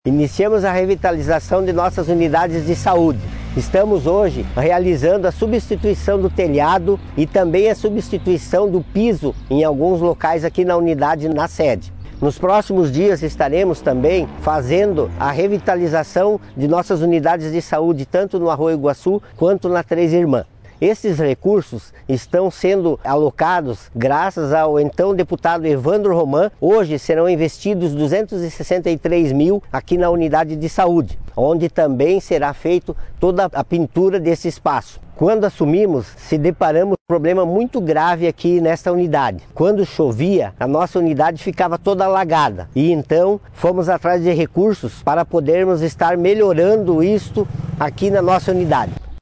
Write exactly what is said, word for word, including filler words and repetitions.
Iniciamos a revitalização de nossas unidades de saúde. Estamos hoje realizando a substituição do telhado e também a substituição do piso em alguns locais aqui na unidade, na sede. Nos próximos dias estaremos também fazendo a revitalização de nossas unidades de saúde, tanto no Arroio Iguaçu quanto na Três Irmãs. Esses recursos estão sendo alocados graças ao então deputado Evandro Roman. Hoje serão investidos duzentos e sessenta e três mil aqui na unidade de saúde, onde também será feito toda a pintura desse espaço. Quando assumimos, se deparamos com um problema muito grave aqui nesta unidade. Quando chovia, a nossa unidade ficava toda alagada e então fomos atrás de recursos para podermos estar melhorando isto aqui na nossa unidade.